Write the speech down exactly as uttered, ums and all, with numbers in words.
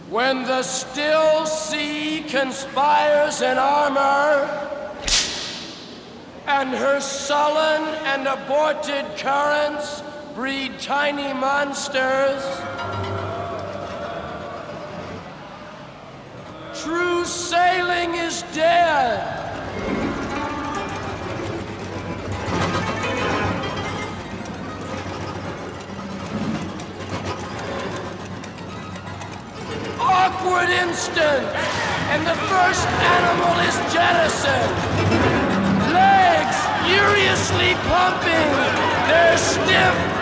When the still sea conspires in armor, and her sullen and aborted currents breed tiny monsters, true sailing is dead. Awkward instant, and the first animal is jettisoned. Legs furiously pumping, their stiff